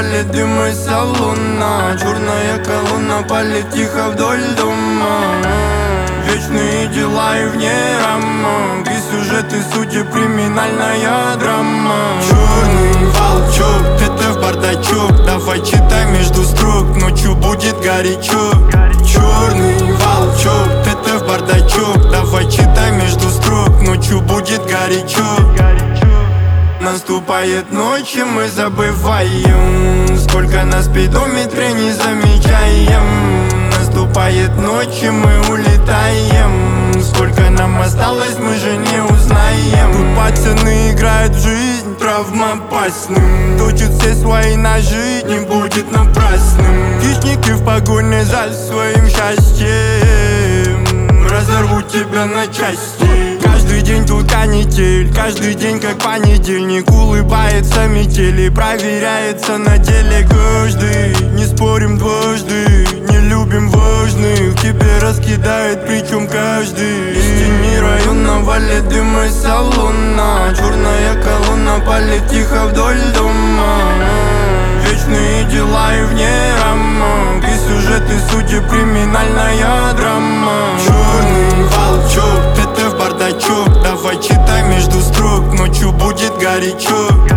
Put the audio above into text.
валит дым из салона. Черная колонна палит тихо вдоль дома. Вечные дела и вне рамок, и сюжеты, судеб, криминальная драма. Черный волчок, это в бардачок. Давай читай между строк, ночью будет горячо. Черный волчок, это в бардачок. Давай читай между строк, ночью будет горячо. Наступает ночь, и мы забываем, сколько на спидометре не замечаем. Наступает ночь, и мы улетаем, сколько нам осталось, мы же не узнаем. Тут пацаны играют в жизнь травмоопасным, точат все свои ножи, не будет напрасным. Хищники в погоне за своим счастьем разорвут тебя на части. Каждый день тут канитель, каждый день как понедельник. Улыбается метель и проверяется на деле каждый. Не спорим дважды, не любим важных. Тебе раскидает причем каждый. Из тени района валит дым из салона. Черная колонна палит тихо вдоль дома. Вечные дела и вне рамок, и сюжеты, судеб, криминальная драма. Черный волчок, это в бардачок. Давай читай между строк, ночью будет горячо.